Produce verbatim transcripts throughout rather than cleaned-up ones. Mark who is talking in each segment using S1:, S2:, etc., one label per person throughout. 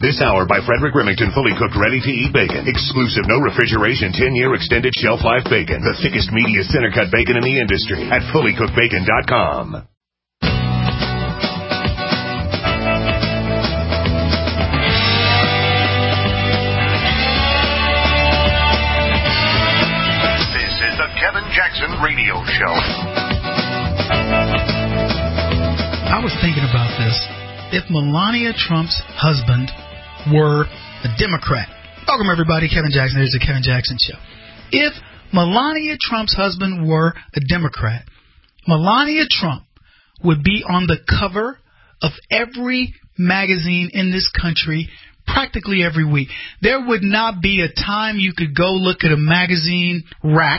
S1: This hour by Frederick Remington, fully cooked, ready-to-eat bacon. Exclusive, no refrigeration, ten-year extended shelf life bacon. The thickest, meatiest, center-cut bacon in the industry at fully cooked bacon dot com. This is the Kevin Jackson Radio Show.
S2: I was thinking about this. If Melania Trump's husband were a Democrat. Welcome, everybody. Kevin Jackson. There's the Kevin Jackson Show. If Melania Trump's husband were a Democrat, Melania Trump would be on the cover of every magazine in this country practically every week. There would not be a time you could go look at a magazine rack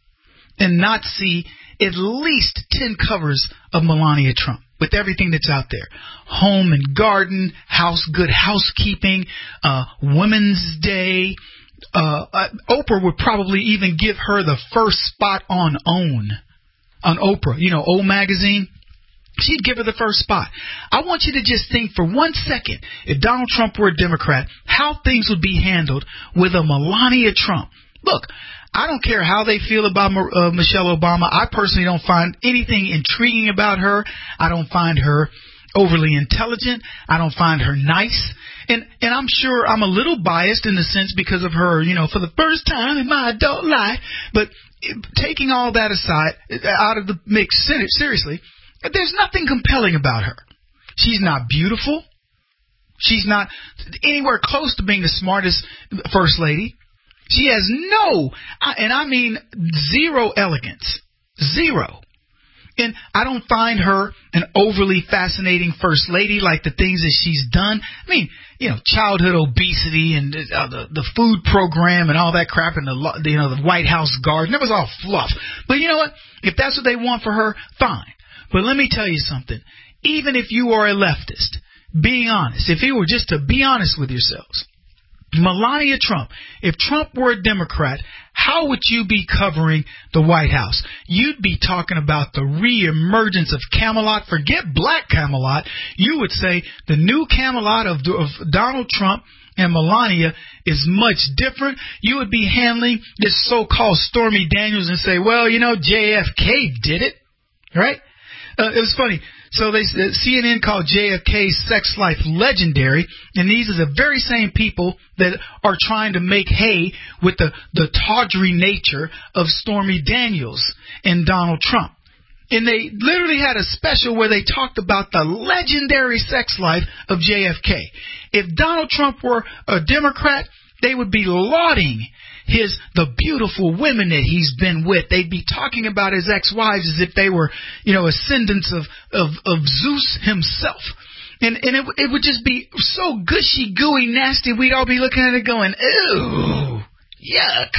S2: and not see at least ten covers of Melania Trump. With everything that's out there. Home and garden, house, good housekeeping, uh, Women's Day. Uh, uh, Oprah would probably even give her the first spot on OWN. On Oprah, you know, O magazine. She'd give her the first spot. I want you to just think for one second, if Donald Trump were a Democrat, how things would be handled with a Melania Trump. Look, I don't care how they feel about uh, Michelle Obama. I personally don't find anything intriguing about her. I don't find her overly intelligent. I don't find her nice. And and I'm sure I'm a little biased in the sense because of her, you know, for the first time in my adult life. But taking all that aside, out of the mix, seriously, there's nothing compelling about her. She's not beautiful. She's not anywhere close to being the smartest first lady. She has no, and I mean zero elegance. Zero. And I don't find her an overly fascinating first lady like the things that she's done. I mean, you know, childhood obesity and uh, the, the food program and all that crap and the, you know, the White House garden. That was all fluff. But you know what? If that's what they want for her, fine. But let me tell you something. Even if you are a leftist, being honest, if you were just to be honest with yourselves, Melania Trump, if Trump were a Democrat, how would you be covering the White House? You'd be talking about the reemergence of Camelot. Forget Black Camelot. You would say the new Camelot of, of Donald Trump and Melania is much different. You would be handling this so-called Stormy Daniels and say, well, you know, J F K did it, right? Uh, it was funny. So they uh, C N N called J F K's sex life legendary, and these are the very same people that are trying to make hay with the, the tawdry nature of Stormy Daniels and Donald Trump. And they literally had a special where they talked about the legendary sex life of J F K. If Donald Trump were a Democrat, they would be lauding his the beautiful women that he's been with. They'd be talking about his ex-wives as if they were, you know, ascendants of of, of Zeus himself. And and it it would just be so gushy, gooey, nasty. We'd all be looking at it going, ew, yuck.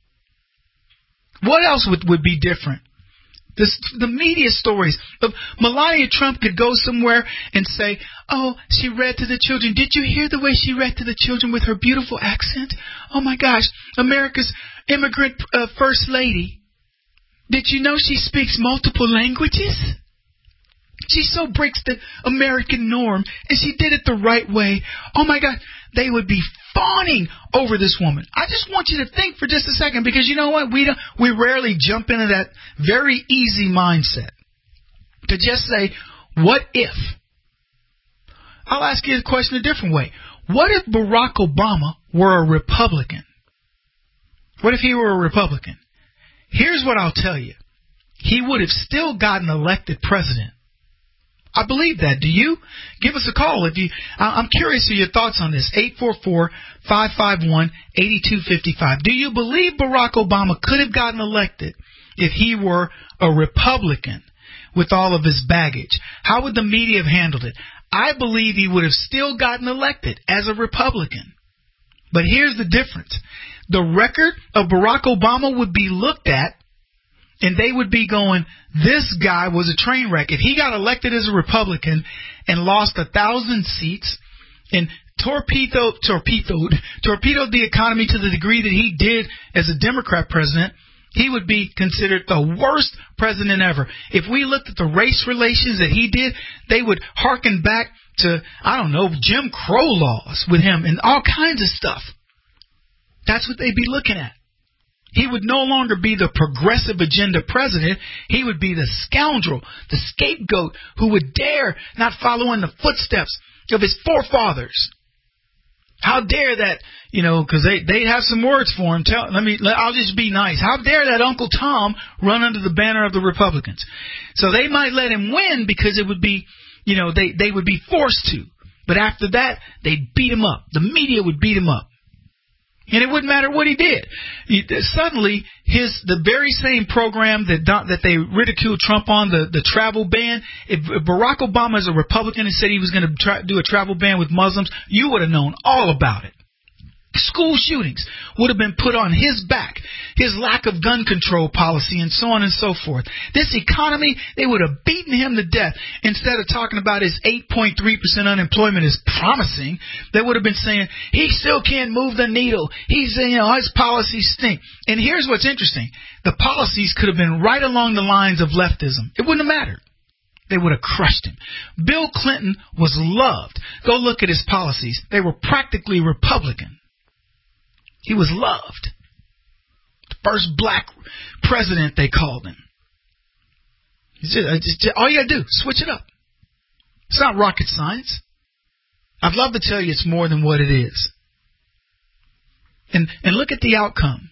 S2: What else would, would be different? This, the media stories of Melania Trump could go somewhere and say, oh, she read to the children. Did you hear the way she read to the children with her beautiful accent? Oh, my gosh, America's immigrant uh, first lady. Did you know she speaks multiple languages? She so breaks the American norm, and she did it the right way. Oh, my God, they would be fawning over this woman. I just want you to think for just a second, because you know what? We don't, we rarely jump into that very easy mindset to just say, what if? I'll ask you the question a different way. What if Barack Obama were a Republican? What if he were a Republican? Here's what I'll tell you. He would have still gotten elected president. I believe that. Do you? Give us a call if you. I'm curious of your thoughts on this. eight four four, five five one, eight two five five. Do you believe Barack Obama could have gotten elected if he were a Republican with all of his baggage? How would the media have handled it? I believe he would have still gotten elected as a Republican. But here's the difference. The record of Barack Obama would be looked at, and they would be going, this guy was a train wreck. If he got elected as a Republican and lost a thousand seats and torpedoed, torpedoed, torpedoed the economy to the degree that he did as a Democrat president, He would be considered the worst president ever. If we looked at the race relations that he did, they would hearken back to, I don't know, Jim Crow laws with him and all kinds of stuff. That's what they'd be looking at. He would no longer be the progressive agenda president. He would be the scoundrel, the scapegoat who would dare not follow in the footsteps of his forefathers. How dare that, you know, because they, they have some words for him. Tell, let me, let, I'll just be nice. How dare that Uncle Tom run under the banner of the Republicans? So they might let him win because it would be, you know, they, they would be forced to. But after that, they'd beat him up. The media would beat him up. And it wouldn't matter what he did. He, suddenly, his the very same program that that they ridiculed Trump on, the, the travel ban, if Barack Obama is a Republican and said he was going to tra- do a travel ban with Muslims, you would have known all about it. School shootings would have been put on his back, his lack of gun control policy, and so on and so forth. This economy, they would have beaten him to death. Instead of talking about his eight point three percent unemployment is promising, they would have been saying, he still can't move the needle. He's, you know, his policies stink. And here's what's interesting. The policies could have been right along the lines of leftism. It wouldn't have mattered. They would have crushed him. Bill Clinton was loved. Go look at his policies. They were practically Republican. He was loved. The first black president, they called him. Just, all you got to do, switch it up. It's not rocket science. I'd love to tell you it's more than what it is. And and look at the outcome.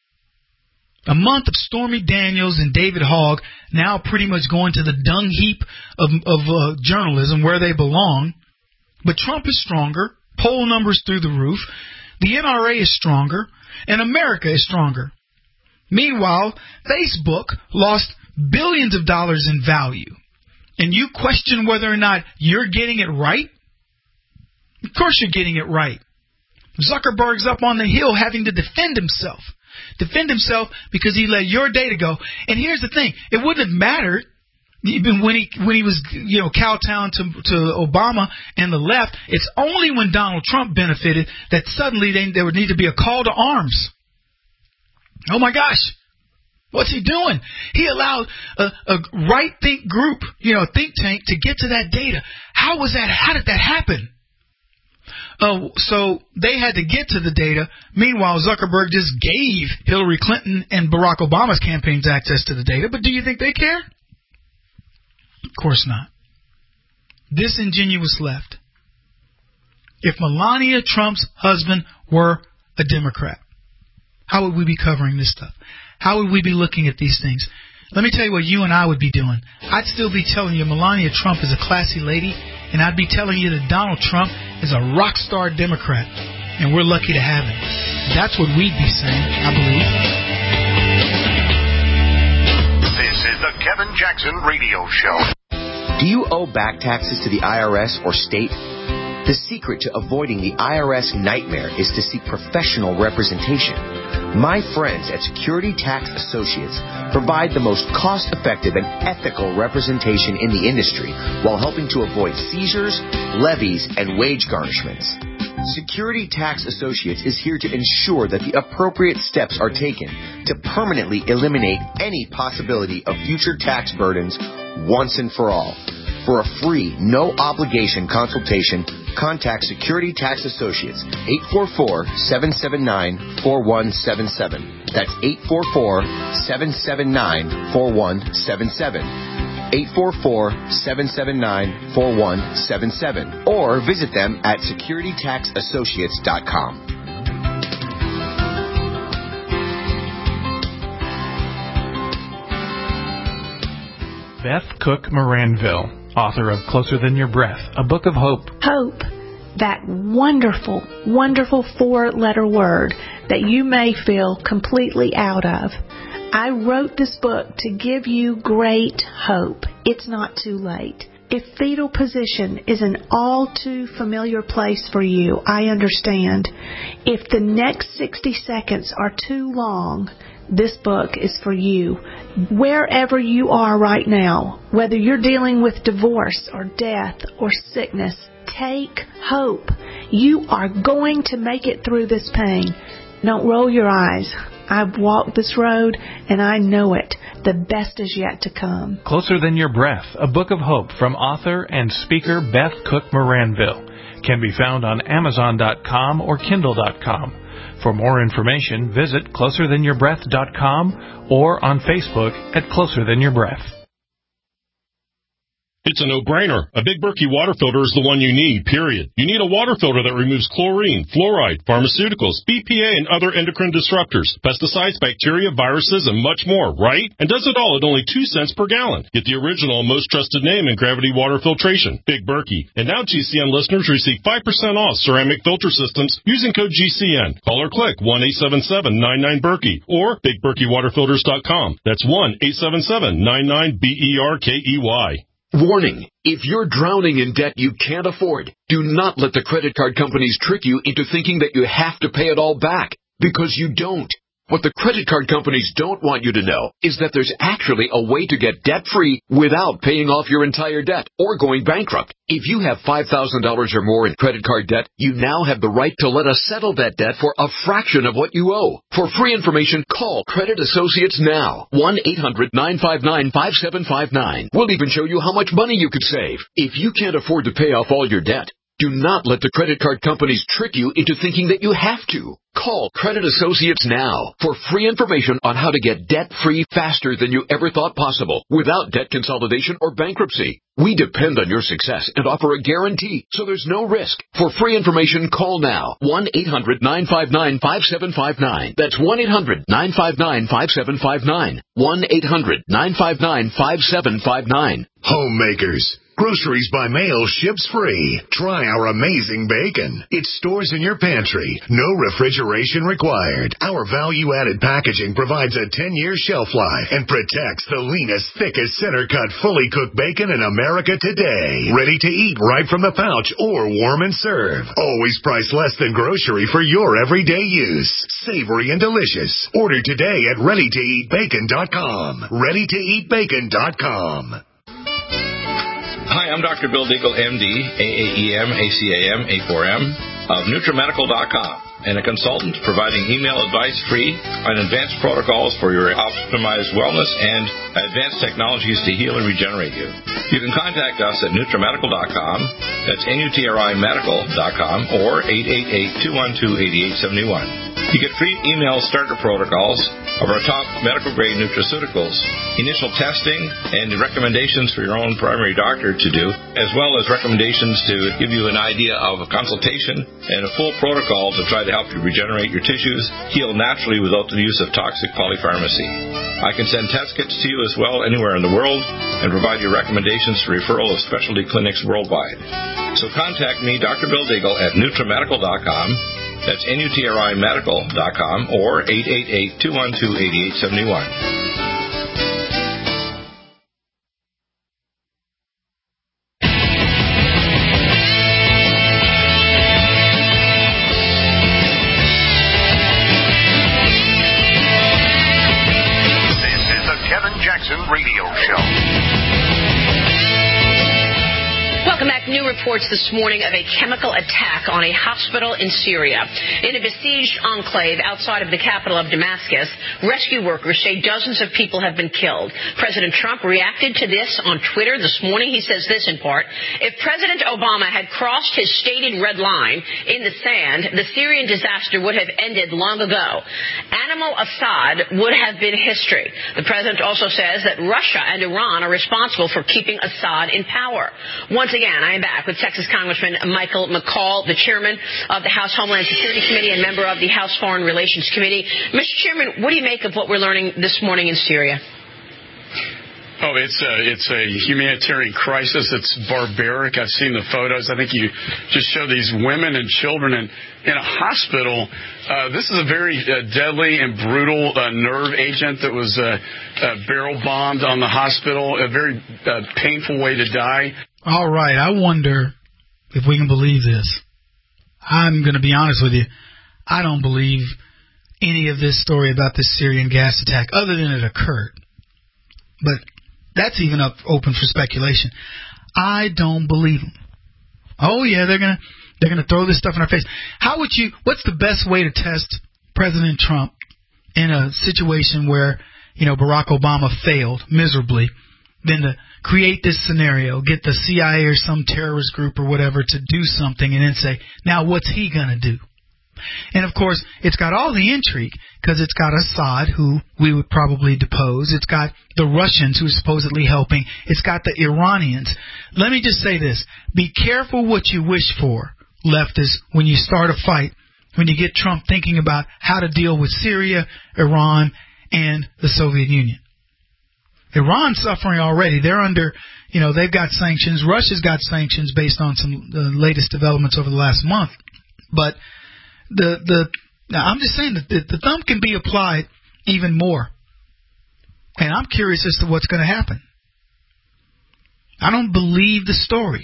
S2: A month of Stormy Daniels and David Hogg now pretty much going to the dung heap of, of uh, journalism where they belong. But Trump is stronger. Poll numbers through the roof. The N R A is stronger, and America is stronger. Meanwhile, Facebook lost billions of dollars in value. And you question whether or not you're getting it right? Of course you're getting it right. Zuckerberg's up on the hill having to defend himself. Defend himself because he let your data go. And here's the thing. It wouldn't have mattered. Even when he when he was, you know, kowtowing to to Obama and the left, it's only when Donald Trump benefited that suddenly they, there would need to be a call to arms. Oh my gosh, what's he doing? He allowed a, a right think group, you know, a think tank to get to that data. How was that? How did that happen? Oh, so they had to get to the data. Meanwhile, Zuckerberg just gave Hillary Clinton and Barack Obama's campaigns access to the data. But do you think they care? Of course not. Disingenuous left. If Melania Trump's husband were a Democrat, how would we be covering this stuff? How would we be looking at these things? Let me tell you what you and I would be doing. I'd still be telling you Melania Trump is a classy lady, and I'd be telling you that Donald Trump is a rock star Democrat, and we're lucky to have him. That's what we'd be saying, I believe.
S1: This is the Kevin Jackson Radio Show.
S3: Do you owe back taxes to the I R S or state? The secret to avoiding the I R S nightmare is to seek professional representation. My friends at Security Tax Associates provide the most cost-effective and ethical representation in the industry while helping to avoid seizures, levies, and wage garnishments. Security Tax Associates is here to ensure that the appropriate steps are taken to permanently eliminate any possibility of future tax burdens once and for all. For a free, no-obligation consultation, contact Security Tax Associates, eight four four, seven seven nine, four one seven seven. That's eight four four, seven seven nine, four one seven seven. eight four four, seven seven nine, four one seven seven. Or visit them at security tax associates dot com.
S4: Beth Cook Moranville, author of Closer Than Your Breath, a book of hope.
S5: Hope, that wonderful, wonderful four-letter word that you may feel completely out of. I wrote this book to give you great hope. It's not too late. If fetal position is an all too familiar place for you, I understand. If the next sixty seconds are too long, this book is for you. Wherever you are right now, whether you're dealing with divorce or death or sickness, take hope. You are going to make it through this pain. Don't roll your eyes. I've walked this road, and I know it. The best is yet to come.
S4: Closer Than Your Breath, a book of hope from author and speaker Beth Cook Moranville, can be found on Amazon dot com or Kindle dot com. For more information, visit closer than your breath dot com or on Facebook at Closer Than Your Breath.
S6: It's a no-brainer. A Big Berkey water filter is the one you need, period. You need a water filter that removes chlorine, fluoride, pharmaceuticals, B P A, and other endocrine disruptors, pesticides, bacteria, viruses, and much more, right? And does it all at only two cents per gallon. Get the original and most trusted name in gravity water filtration, Big Berkey. And now G C N listeners receive five percent off ceramic filter systems using code G C N. Call or click one eight seven seven nine nine Berkey or big berkey water filters dot com. That's one eight seven seven nine nine B E R K E Y.
S7: Warning, if you're drowning in debt you can't afford, do not let the credit card companies trick you into thinking that you have to pay it all back, because you don't. What the credit card companies don't want you to know is that there's actually a way to get debt-free without paying off your entire debt or going bankrupt. If you have five thousand dollars or more in credit card debt, you now have the right to let us settle that debt for a fraction of what you owe. For free information, call Credit Associates now. one eight hundred nine five nine five seven five nine. We'll even show you how much money you could save. If you can't afford to pay off all your debt, do not let the credit card companies trick you into thinking that you have to. Call Credit Associates now for free information on how to get debt-free faster than you ever thought possible without debt consolidation or bankruptcy. We depend on your success and offer a guarantee, so there's no risk. For free information, call now. one eight hundred nine five nine five seven five nine. That's one eight hundred nine five nine five seven five nine. one eight hundred nine five nine five seven five nine.
S1: Homemakers. Groceries by mail ships free. Try our amazing bacon. It stores in your pantry. No refrigeration required. Our value-added packaging provides a ten-year shelf life and protects the leanest, thickest center-cut, fully cooked bacon in America today. Ready to eat right from the pouch or warm and serve. Always priced less than grocery for your everyday use. Savory and delicious. Order today at ready to eat bacon dot com. ready to eat bacon dot com.
S8: Hi, I'm Doctor Bill Deagle, M D, A A E M, A C A M, A four M, of NutriMedical dot com, and a consultant providing email advice free on advanced protocols for your optimized wellness and advanced technologies to heal and regenerate you. You can contact us at NutriMedical dot com, that's N U T R I Medical dot com, or eight eight eight, two one two, eight eight seven one. You get free email starter protocols of our top medical-grade nutraceuticals, initial testing, and recommendations for your own primary doctor to do, as well as recommendations to give you an idea of a consultation and a full protocol to try to help you regenerate your tissues, heal naturally without the use of toxic polypharmacy. I can send test kits to you as well anywhere in the world and provide you recommendations for referral of specialty clinics worldwide. So contact me, Doctor Bill Deagle, at NutriMedical dot com. That's N U T R I Medical dot com or eight eight eight, two one two, eight eight seven one.
S1: This is the Kevin Jackson Radio Show.
S9: Welcome back. New reports this morning of a chemical attack on a hospital in Syria. In a besieged enclave outside of the capital of Damascus, rescue workers say dozens of people have been killed. President Trump reacted to this on Twitter this morning. He says this in part: if President Obama had crossed his stated red line in the sand, the Syrian disaster would have ended long ago. Animal Assad would have been history. The president also says that Russia and Iran are responsible for keeping Assad in power. Once again, I am back with Texas Congressman Michael McCaul, the chairman of the House Homeland Security Committee and member of the House Foreign Relations Committee. Mister Chairman, what do you make of what we're learning this morning in Syria?
S10: Oh, it's a, it's a humanitarian crisis. It's barbaric. I've seen the photos. I think you just show these women and children in, in a hospital. Uh, this is a very uh, deadly and brutal uh, nerve agent that was uh, uh, barrel bombed on the hospital. A very uh, painful way to die.
S2: All right. I wonder if we can believe this. I'm going to be honest with you. I don't believe any of this story about this Syrian gas attack other than it occurred. But that's even up open for speculation. I don't believe them. Oh yeah, they're gonna they're gonna throw this stuff in our face. How would you? What's the best way to test President Trump in a situation where, you know, Barack Obama failed miserably than to create this scenario, get the C I A or some terrorist group or whatever to do something and then say, now what's he going to do? And, of course, it's got all the intrigue because it's got Assad, who we would probably depose. It's got the Russians, who are supposedly helping. It's got the Iranians. Let me just say this. Be careful what you wish for, leftists, when you start a fight, when you get Trump thinking about how to deal with Syria, Iran, and the Soviet Union. Iran's suffering already. They're under, you know, they've got sanctions. Russia's got sanctions based on some uh, latest developments over the last month. But the the now I'm just saying that the, the thumb can be applied even more. And I'm curious as to what's going to happen. I don't believe the story.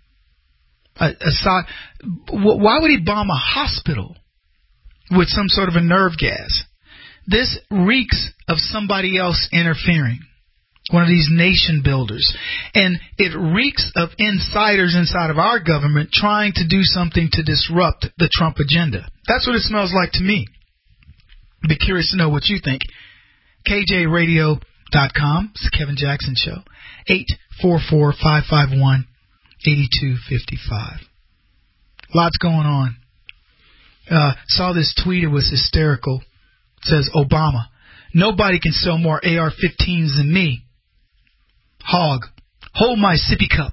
S2: Uh, Assad, why would he bomb a hospital with some sort of a nerve gas? This reeks of somebody else interfering. One of these nation builders. And it reeks of insiders inside of our government trying to do something to disrupt the Trump agenda. That's what it smells like to me. I'd be curious to know what you think. K J radio dot com. It's the Kevin Jackson Show. eight four four, five five one, eight two five five. Lots going on. Uh, saw this tweet. It was hysterical. It says, Obama, nobody can sell more A R fifteens than me. Hog, hold my sippy cup.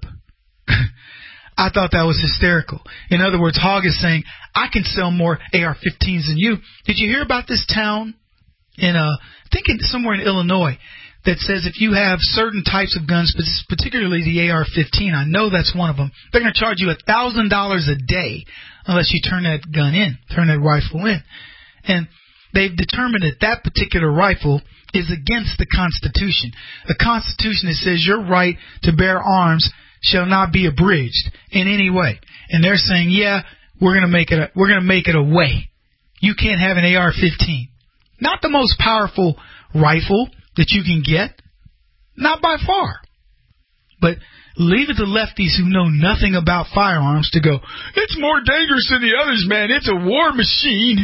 S2: I thought that was hysterical. In other words, Hog is saying, I can sell more A R fifteens than you. Did you hear about this town in, uh, I think in, somewhere in Illinois, that says if you have certain types of guns, particularly the A R fifteen, I know that's one of them, they're going to charge you one thousand dollars a day unless you turn that gun in, turn that rifle in. And they've determined that that particular rifle is against the Constitution. The Constitution that says your right to bear arms shall not be abridged in any way. And they're saying, yeah, we're going to make it a, we're going to make it a way. You can't have an A R fifteen. Not the most powerful rifle that you can get. Not by far. But leave it to lefties who know nothing about firearms to go, it's more dangerous than the others, man. It's a war machine.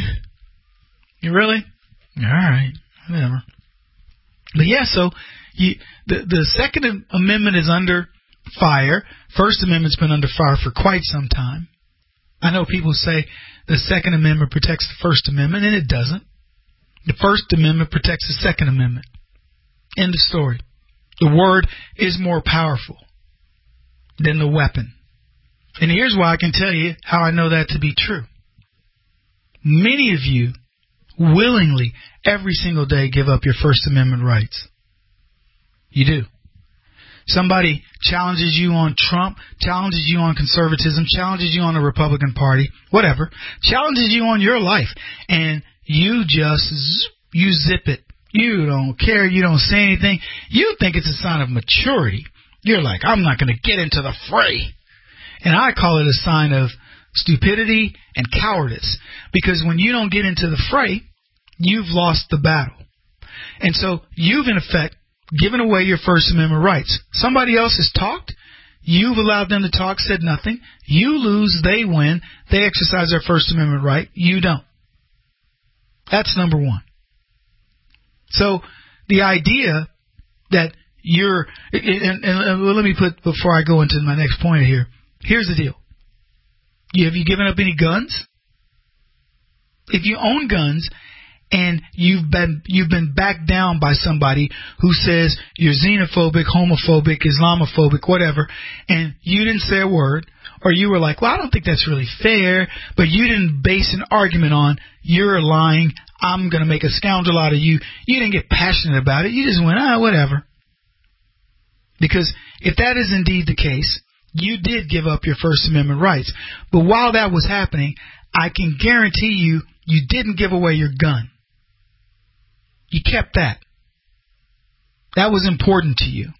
S2: You really? All right. Whatever. But yeah, so you, the, the Second Amendment is under fire. First Amendment's been under fire for quite some time. I know people say the Second Amendment protects the First Amendment, and it doesn't. The First Amendment protects the Second Amendment. End of story. The word is more powerful than the weapon. And here's why I can tell you how I know that to be true. Many of you willingly, every single day, give up your First Amendment rights. You do. Somebody challenges you on Trump, challenges you on conservatism, challenges you on the Republican Party, whatever, challenges you on your life, and you just, you zip it. You don't care. You don't say anything. You think it's a sign of maturity. You're like, I'm not going to get into the fray. And I call it a sign of stupidity and cowardice. Because when you don't get into the fray, you've lost the battle. And so you've, in effect, given away your First Amendment rights. Somebody else has talked. You've allowed them to talk, said nothing. You lose, they win. They exercise their First Amendment right. You don't. That's number one. So the idea that you're, and, and, and let me put, before I go into my next point here, here's the deal. You, have you given up any guns? If you own guns and you've been you've been backed down by somebody who says you're xenophobic, homophobic, Islamophobic, whatever, and you didn't say a word, or you were like, well, I don't think that's really fair, but you didn't base an argument on you're lying, I'm going to make a scoundrel out of you. You didn't get passionate about it. You just went, ah, whatever. Because if that is indeed the case, you did give up your First Amendment rights. But while that was happening, I can guarantee you, you didn't give away your gun. You kept that. That was important to you.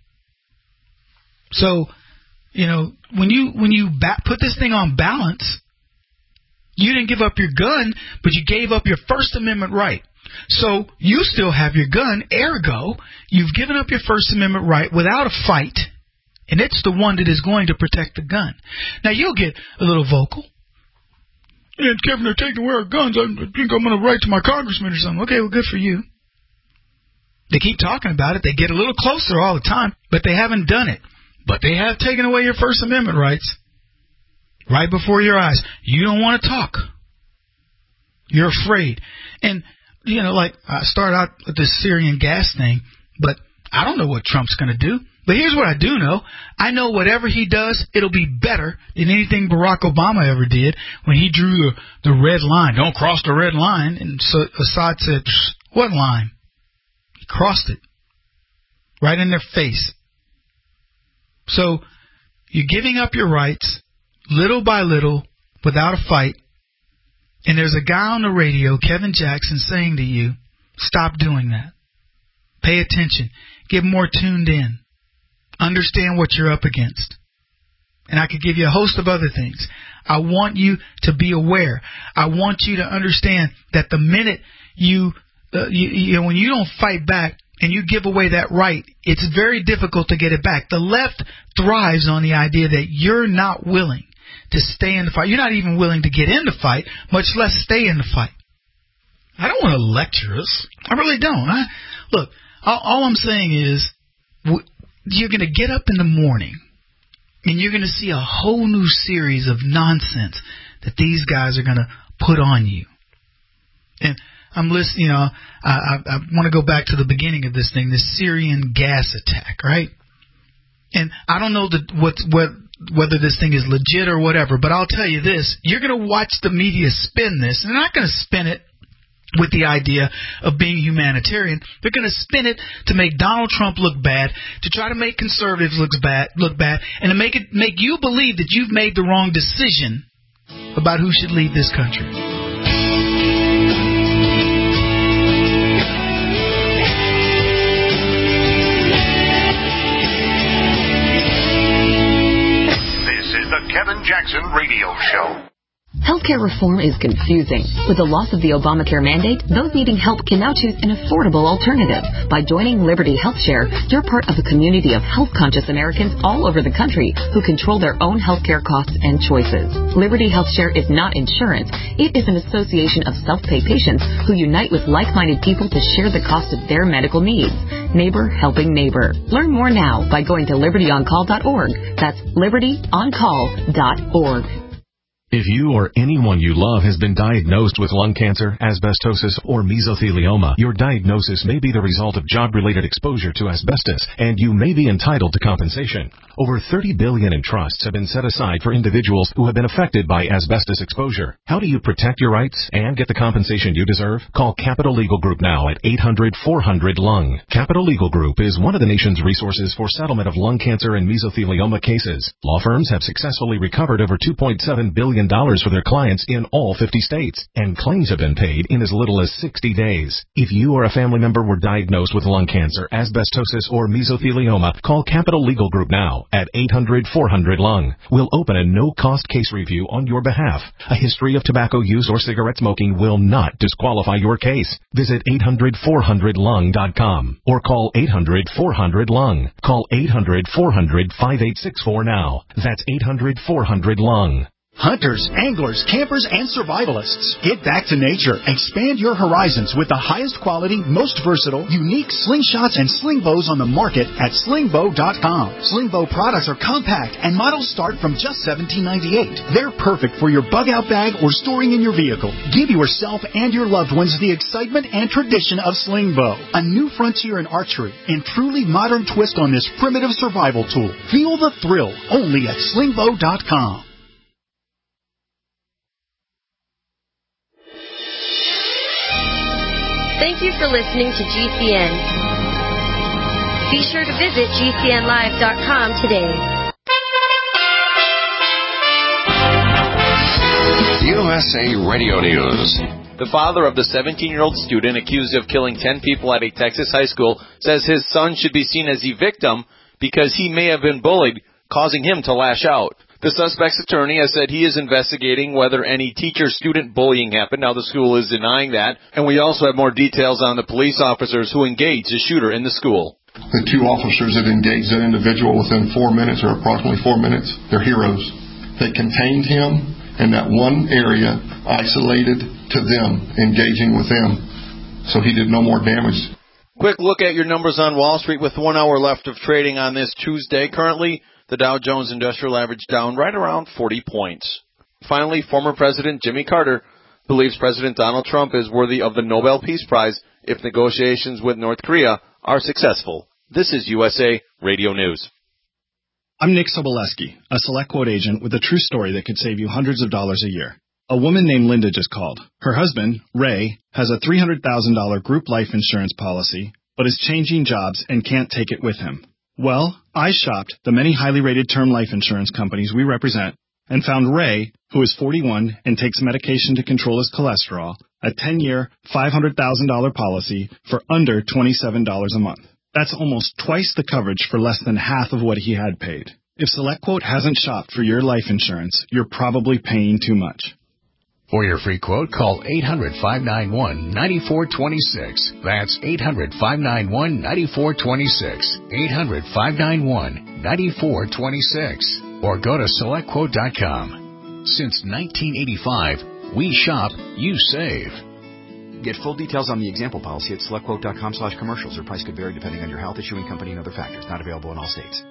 S2: So, you know, when you when you ba- put this thing on balance, you didn't give up your gun, but you gave up your First Amendment right. So you still have your gun, ergo, you've given up your First Amendment right without a fight, and it's the one that is going to protect the gun. Now, you'll get a little vocal. Yeah, Kevin, they're taking away our guns. I think I'm going to write to my congressman or something. Okay, well, good for you. They keep talking about it. They get a little closer all the time, but they haven't done it. But they have taken away your First Amendment rights right before your eyes. You don't want to talk. You're afraid. And, you know, like I start out with this Syrian gas thing, but I don't know what Trump's going to do. But here's what I do know. I know whatever he does, it'll be better than anything Barack Obama ever did when he drew the, the red line. Don't cross the red line. And so Assad said, what line? He crossed it right in their face. So you're giving up your rights little by little without a fight. And there's a guy on the radio, Kevin Jackson, saying to you, stop doing that. Pay attention. Get more tuned in. Understand what you're up against. And I could give you a host of other things. I want you to be aware. I want you to understand that the minute you, uh, you, you know, when you don't fight back and you give away that right, it's very difficult to get it back. The left thrives on the idea that you're not willing to stay in the fight. You're not even willing to get in the fight, much less stay in the fight. I don't want to lecture us. I really don't. I, look, all, all I'm saying is w- you're going to get up in the morning and you're going to see a whole new series of nonsense that these guys are going to put on you. And I'm listening, you know, I, I, I want to go back to the beginning of this thing, this Syrian gas attack, right? And I don't know the, what, what, whether this thing is legit or whatever, but I'll tell you this, you're going to watch the media spin this, and they're not going to spin it with the idea of being humanitarian. They're going to spin it to make Donald Trump look bad, to try to make conservatives look bad, look bad, and to make it make you believe that you've made the wrong decision about who should lead this country.
S1: This is the Kevin Jackson Radio Show.
S11: Healthcare reform is confusing. With the loss of the Obamacare mandate, those needing help can now choose an affordable alternative. By joining Liberty HealthShare, you're part of a community of health-conscious Americans all over the country who control their own healthcare costs and choices. Liberty HealthShare is not insurance. It is an association of self-pay patients who unite with like-minded people to share the cost of their medical needs. Neighbor helping neighbor. Learn more now by going to liberty on call dot org. That's liberty on call dot org.
S12: If you or anyone you love has been diagnosed with lung cancer, asbestosis, or mesothelioma, your diagnosis may be the result of job-related exposure to asbestos, and you may be entitled to compensation. Over thirty billion dollars in trusts have been set aside for individuals who have been affected by asbestos exposure. How do you protect your rights and get the compensation you deserve? Call Capital Legal Group now at eight hundred four hundred lung. Capital Legal Group is one of the nation's resources for settlement of lung cancer and mesothelioma cases. Law firms have successfully recovered over two point seven billion dollars for their clients in all fifty states, and claims have been paid in as little as sixty days. If you or a family member were diagnosed with lung cancer, asbestosis, or mesothelioma, call Capital Legal Group now at eight hundred four hundred lung. We'll open a no-cost case review on your behalf. A history of tobacco use or cigarette smoking will not disqualify your case. Visit eight hundred four hundred lung dot com or call eight hundred four hundred lung. Call eight hundred four hundred five eight six four now. That's eight hundred four hundred lung.
S13: Hunters, anglers, campers, and survivalists. Get back to nature. Expand your horizons with the highest quality, most versatile, unique slingshots and sling bows on the market at sling bow dot com. Sling bow products are compact and models start from just seventeen ninety-eight. They're perfect for your bug out bag or storing in your vehicle. Give yourself and your loved ones the excitement and tradition of sling bow. A new frontier in archery and truly modern twist on this primitive survival tool. Feel the thrill only at sling bow dot com.
S14: Thank you for listening to G C N. Be sure to visit G C N live dot com today.
S15: U S A Radio News.
S16: The father of the seventeen-year-old student accused of killing ten people at a Texas high school says his son should be seen as the victim because he may have been bullied, causing him to lash out. The suspect's attorney has said he is investigating whether any teacher-student bullying happened. Now, the school is denying that. And we also have more details on the police officers who engaged the shooter in the school.
S17: The two officers that engaged that individual within four minutes or approximately four minutes, they're heroes. They contained him. in that one area, isolated to them, engaging with them, so he did no more damage.
S16: Quick look at your numbers on Wall Street with one hour left of trading on this Tuesday. Currently, the Dow Jones Industrial Average down right around forty points. Finally, former President Jimmy Carter believes President Donald Trump is worthy of the Nobel Peace Prize if negotiations with North Korea are successful. This is U S A Radio News.
S18: I'm Nick Soboleski, a Select Quote agent with a true story that could save you hundreds of dollars a year. A woman named Linda just called. Her husband, Ray, has a three hundred thousand dollars group life insurance policy, but is changing jobs and can't take it with him. Well, I shopped the many highly rated term life insurance companies we represent and found Ray, who is forty-one and takes medication to control his cholesterol, a ten-year, five hundred thousand dollars policy for under twenty-seven dollars a month. That's almost twice the coverage for less than half of what he had paid. If SelectQuote hasn't shopped for your life insurance, you're probably paying too much.
S19: For your free quote, call eight hundred, five nine one, nine four two six. That's eight hundred, five nine one, nine four two six. eight hundred, five nine one, nine four two six. Or go to select quote dot com. Since nineteen eighty-five, we shop, you save.
S20: Get full details on the example policy at select quote dot com slash commercials. Or price could vary depending on your health, issuing company, and other factors. Not available in all states.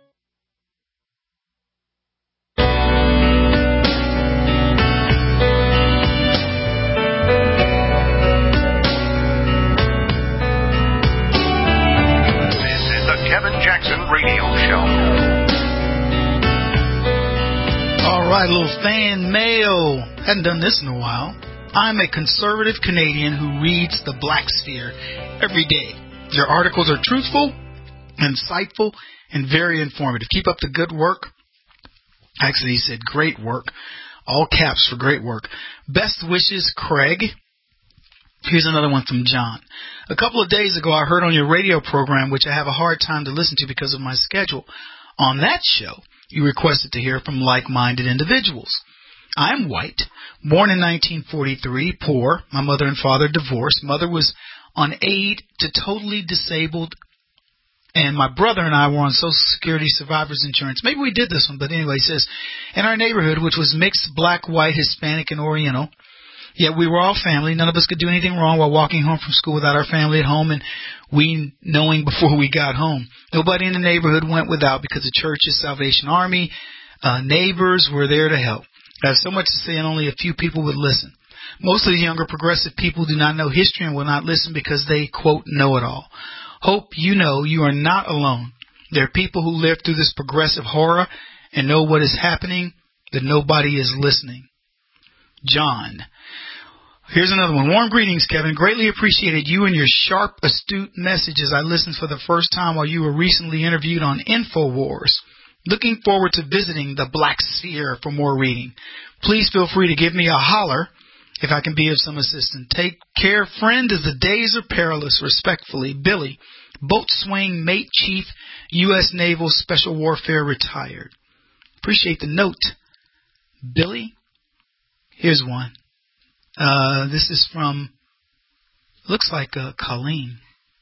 S1: Kevin Jackson Radio Show.
S2: All right, a little fan mail. Hadn't done this in a while. I'm a conservative Canadian who reads the Black Sphere every day. Your articles are truthful, insightful, and very informative. Keep up the good work. Actually, he said great work. All caps for great work. Best wishes, Craig. Here's another one from John. A couple of days ago, I heard on your radio program, which I have a hard time to listen to because of my schedule. On that show, you requested to hear from like-minded individuals. I'm white, born in nineteen forty-three, poor. My mother and father divorced. Mother was on aid to totally disabled, and my brother and I were on Social Security survivors insurance. Maybe we did this one, but anyway, he says, in our neighborhood, which was mixed black, white, Hispanic, and Oriental, yet we were all family. None of us could do anything wrong while walking home from school without our family at home, and we knowing before we got home. Nobody in the neighborhood went without because the church's Salvation Army, uh, neighbors were there to help. I have so much to say and only a few people would listen. Most of the younger progressive people do not know history and will not listen because they, quote, know it all. Hope you know you are not alone. There are people who live through this progressive horror and know what is happening, that nobody is listening. John. Here's another one. Warm greetings, Kevin. Greatly appreciated you and your sharp, astute messages. I listened for the first time while you were recently interviewed on InfoWars. Looking forward to visiting the Black Sphere for more reading. Please feel free to give me a holler if I can be of some assistance. Take care, friend, as the days are perilous. Respectfully, Billy, Boatswain Mate Chief, U S Naval Special Warfare, retired. Appreciate the note. Billy, here's one. Uh, this is from, looks like uh, Colleen.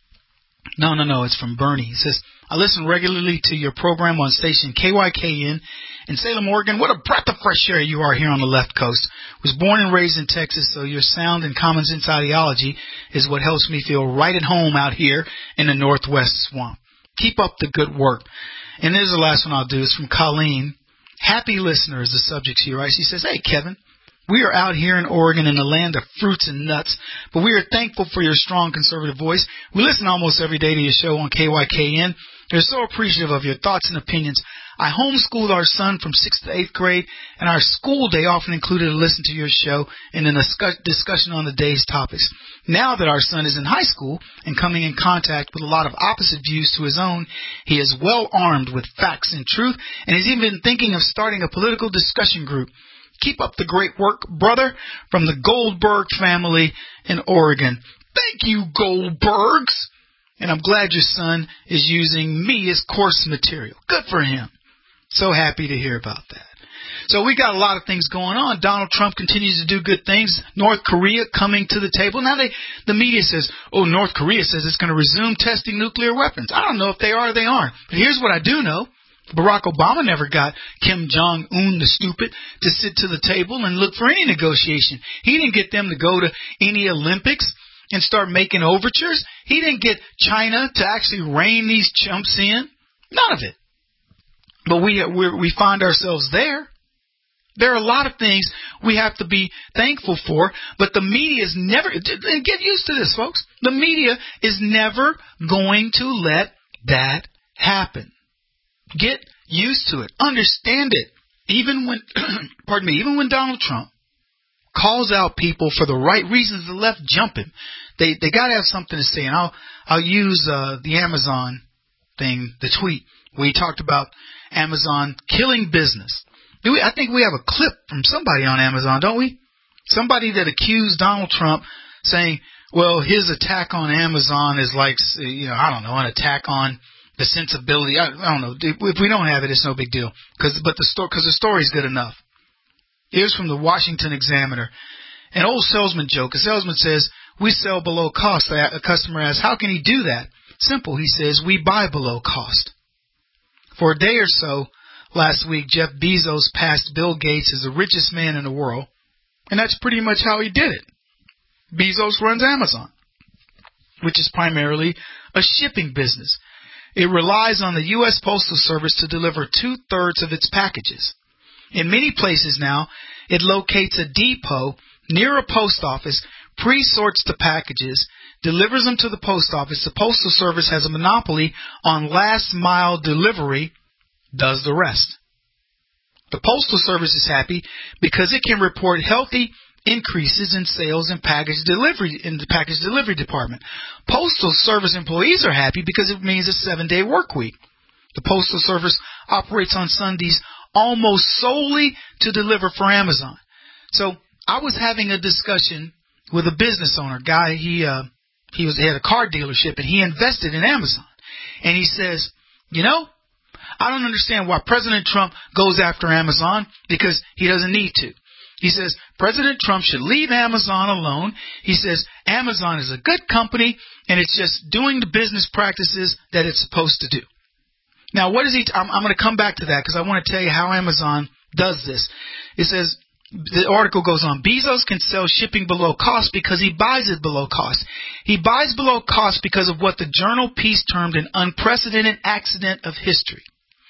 S2: No, no, no, it's from Bernie. He says, I listen regularly to your program on station K Y K N in Salem, Oregon. What a breath of fresh air you are here on the left coast. Was born and raised in Texas, so your sound and common sense ideology is what helps me feel right at home out here in the Northwest Swamp. Keep up the good work. And there's the last one I'll do. It's from Colleen. Happy listener is the subject she writes. She says, hey, Kevin. We are out here in Oregon in the land of fruits and nuts, but we are thankful for your strong conservative voice. We listen almost every day to your show on K Y K N. We're so appreciative of your thoughts and opinions. I homeschooled our son from sixth to eighth grade, and our school day often included a listen to your show and a discussion on the day's topics. Now that our son is in high school and coming in contact with a lot of opposite views to his own, he is well armed with facts and truth, and is even thinking of starting a political discussion group. Keep up the great work, brother, from the Goldberg family in Oregon. Thank you, Goldbergs. And I'm glad your son is using me as course material. Good for him. So happy to hear about that. So we got a lot of things going on. Donald Trump continues to do good things. North Korea coming to the table. Now they, the media says, oh, North Korea says it's going to resume testing nuclear weapons. I don't know if they are or they aren't. But here's what I do know. Barack Obama never got Kim Jong-un, the stupid, to sit to the table and look for any negotiation. He didn't get them to go to any Olympics and start making overtures. He didn't get China to actually rein these chumps in. None of it. But we we we find ourselves there. There are a lot of things we have to be thankful for, but the media is never, get used to this, folks. The media is never going to let that happen. Get used to it. Understand it. Even when, pardon me, even when Donald Trump calls out people for the right reasons, the left jump him. They they got to have something to say. And I'll I'll use uh, the Amazon thing, the tweet where he talked about Amazon killing business. Do we, I think we have a clip from somebody on Amazon, don't we? Somebody that accused Donald Trump saying, well, his attack on Amazon is like, you know, I don't know, an attack on the sensibility. I, I don't know. If we don't have it, it's no big deal. Cause, but the story, because the story's good enough. Here's from the Washington Examiner. An old salesman joke. A salesman says, we sell below cost. A customer asks, how can he do that? Simple, he says, we buy below cost. For a day or so last week, Jeff Bezos passed Bill Gates as the richest man in the world. And that's pretty much how he did it. Bezos runs Amazon, which is primarily a shipping business. It relies on the U S Postal Service to deliver two-thirds of its packages. In many places now, it locates a depot near a post office, pre-sorts the packages, delivers them to the post office. The Postal Service has a monopoly on last-mile delivery, does the rest. The Postal Service is happy because it can report healthy increases in sales in package delivery in the package delivery department. Postal Service employees are happy because it means a seven-day work week. The Postal Service operates on Sundays almost solely to deliver for Amazon. So I was having a discussion with a business owner, guy. He uh, he was he had a car dealership and he invested in Amazon. And he says, you know, I don't understand why President Trump goes after Amazon because he doesn't need to. He says President Trump should leave Amazon alone. He says Amazon is a good company and it's just doing the business practices that it's supposed to do. Now, what is he? T- I'm, I'm going to come back to that because I want to tell you how Amazon does this. It says, the article goes on, Bezos can sell shipping below cost because he buys it below cost. He buys below cost because of what the journal piece termed an unprecedented accident of history.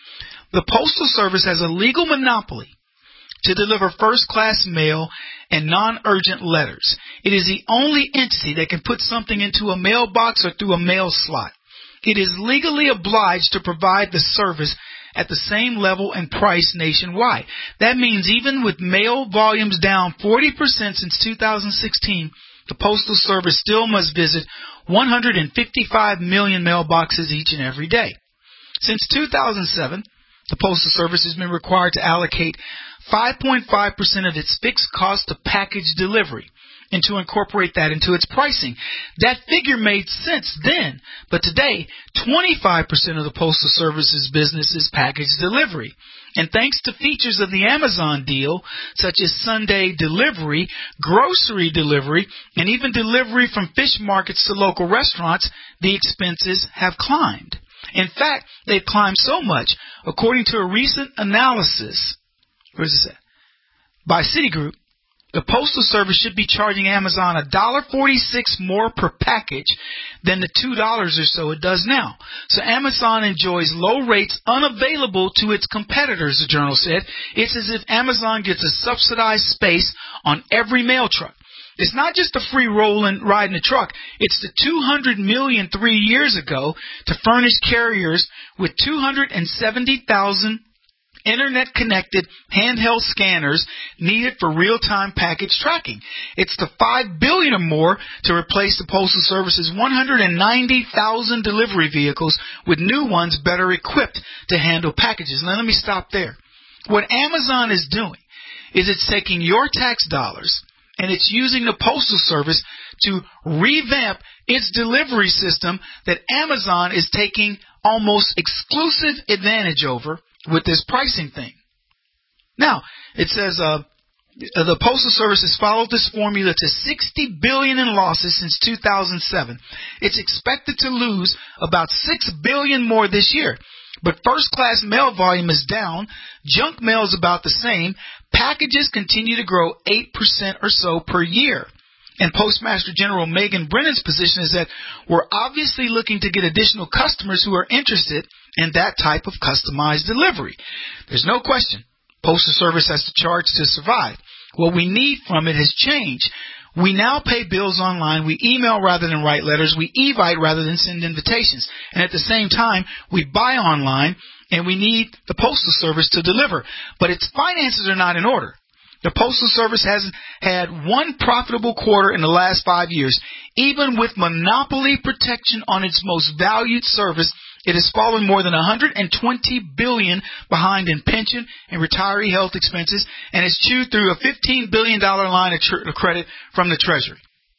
S2: The Postal Service has a legal monopoly to deliver first-class mail and non-urgent letters. It is the only entity that can put something into a mailbox or through a mail slot. It is legally obliged to provide the service at the same level and price nationwide. That means even with mail volumes down forty percent since two thousand sixteen, the Postal Service still must visit one hundred fifty-five million mailboxes each and every day. Since two thousand seven, the Postal Service has been required to allocate five point five percent of its fixed cost of package delivery and to incorporate that into its pricing. That figure made sense then, but today, twenty-five percent of the Postal Service's business is package delivery. And thanks to features of the Amazon deal, such as Sunday delivery, grocery delivery, and even delivery from fish markets to local restaurants, the expenses have climbed. In fact, they've climbed so much, according to a recent analysis, where is this at? By Citigroup, the Postal Service should be charging Amazon one dollar forty-six more per package than the two dollars or so it does now. So Amazon enjoys low rates unavailable to its competitors, the journal said. It's as if Amazon gets a subsidized space on every mail truck. It's not just a free rolling ride in the truck. It's the two hundred million dollars three years ago to furnish carriers with two hundred seventy thousand internet-connected handheld scanners needed for real-time package tracking. It's the five billion dollars or more to replace the Postal Service's one hundred ninety thousand delivery vehicles with new ones better equipped to handle packages. Now, let me stop there. What Amazon is doing is it's taking your tax dollars and it's using the Postal Service to revamp its delivery system that Amazon is taking almost exclusive advantage over with this pricing thing. Now, it says uh, the Postal Service has followed this formula to sixty billion dollars in losses since two thousand seven. It's expected to lose about six billion dollars more this year. But first-class mail volume is down. Junk mail is about the same. Packages continue to grow eight percent or so per year. And Postmaster General Megan Brennan's position is that we're obviously looking to get additional customers who are interested in that type of customized delivery. There's no question. Postal Service has to charge to survive. What we need from it has changed. We now pay bills online. We email rather than write letters. We evite rather than send invitations. And at the same time, we buy online, and we need the Postal Service to deliver. But its finances are not in order. The Postal Service hasn't had one profitable quarter in the last five years. Even with monopoly protection on its most valued service, it has fallen more than one hundred twenty billion dollars behind in pension and retiree health expenses, and has chewed through a fifteen billion dollars line of, tr- of credit from the Treasury.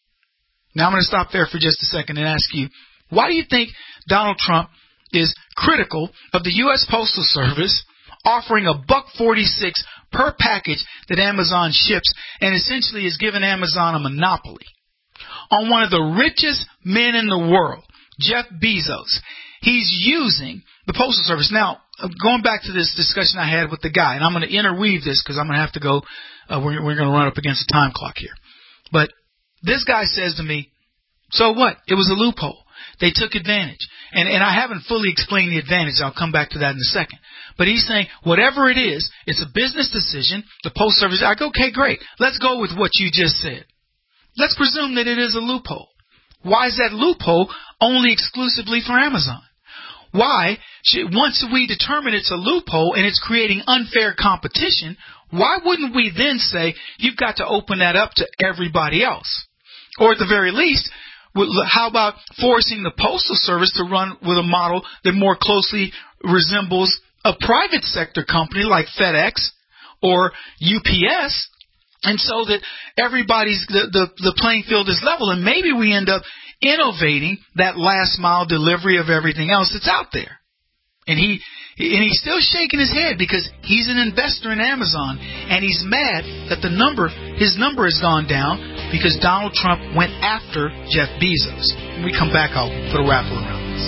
S2: Now I'm going to stop there for just a second and ask you, why do you think Donald Trump is critical of the U S Postal Service offering a buck forty-six per package that Amazon ships, and essentially has given Amazon a monopoly on one of the richest men in the world, Jeff Bezos? He's using the Postal Service. Now, going back to this discussion I had with the guy, and I'm going to interweave this because I'm going to have to go, uh, we're, we're going to run up against the time clock here. But this guy says to me, so what? It was a loophole. They took advantage. And, and I haven't fully explained the advantage. I'll come back to that in a second. But he's saying, whatever it is, it's a business decision. The Postal Service, I go, okay, great. Let's go with what you just said. Let's presume that it is a loophole. Why is that loophole only exclusively for Amazon? Why, should, once we determine it's a loophole and it's creating unfair competition, why wouldn't we then say, you've got to open that up to everybody else? Or at the very least, how about forcing the Postal Service to run with a model that more closely resembles a private sector company like FedEx or U P S, and so that everybody's, the, the, the playing field is level, and maybe we end up innovating that last mile delivery of everything else that's out there. And he and he's still shaking his head because he's an investor in Amazon, and he's mad that the number his number has gone down because Donald Trump went after Jeff Bezos. When we come back, I'll put a wrapper around this.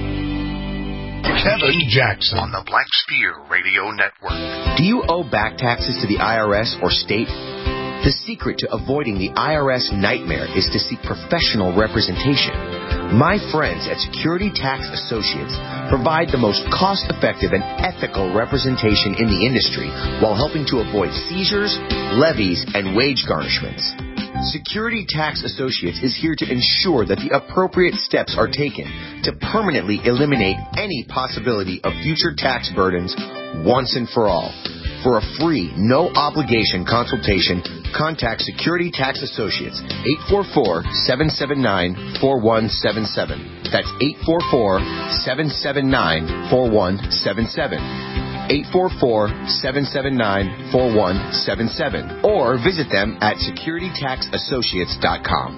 S1: Kevin Jackson on the Black Spear Radio Network.
S3: Do you owe back taxes to the I R S or state? The secret to avoiding the I R S nightmare is to seek professional representation. My friends at Security Tax Associates provide the most cost-effective and ethical representation in the industry while helping to avoid seizures, levies, and wage garnishments. Security Tax Associates is here to ensure that the appropriate steps are taken to permanently eliminate any possibility of future tax burdens once and for all. For a free, no-obligation consultation, contact Security Tax Associates, eight four four, seven seven nine, four one seven seven. That's eight four four, seven seven nine, four one seven seven. eight four four, seven seven nine, four one seven seven. Or visit them at security tax associates dot com.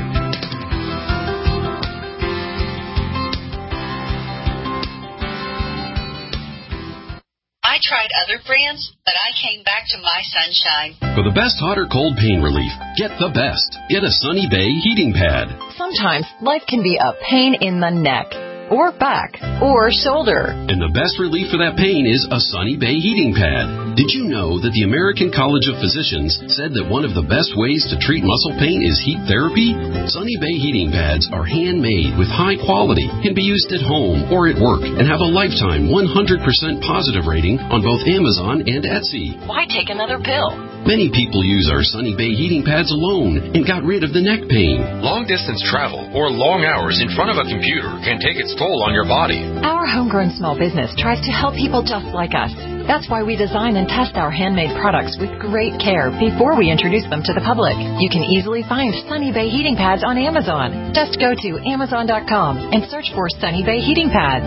S21: I tried other brands, but I came back to My Sunshine.
S22: For the best hot or cold pain relief, get the best. Get a Sunny Bay heating pad.
S11: Sometimes life can be a pain in the neck, or back, or shoulder.
S22: And the best relief for that pain is a Sunny Bay heating pad. Did you know that the American College of Physicians said that one of the best ways to treat muscle pain is heat therapy? Sunny Bay heating pads are handmade with high quality, can be used at home or at work, and have a lifetime one hundred percent positive rating on both Amazon and Etsy.
S11: Why take another pill?
S22: Many people use our Sunny Bay heating pads alone and got rid of the neck pain.
S8: Long-distance travel or long hours in front of a computer can take its toll on your body.
S11: Our homegrown small business tries to help people just like us. That's why we design and test our handmade products with great care before we introduce them to the public. You can easily find Sunny Bay heating pads on Amazon. Just go to amazon dot com and search for Sunny Bay heating pads.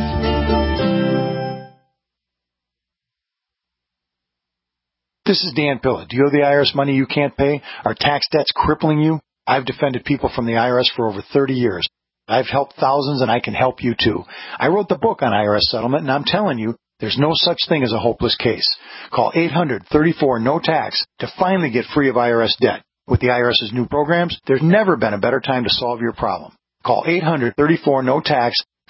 S23: This is Dan Pilla. Do you owe the I R S money you can't pay? Are tax debts crippling you? I've defended people from the I R S for over thirty years. I've helped thousands, and I can help you too. I wrote the book on I R S settlement, and I'm telling you, there's no such thing as a hopeless case. Call eight hundred, thirty-four, no tax to finally get free of I R S debt. With the I R S's new programs, there's never been a better time to solve your problem. Call eight hundred, thirty-four, no tax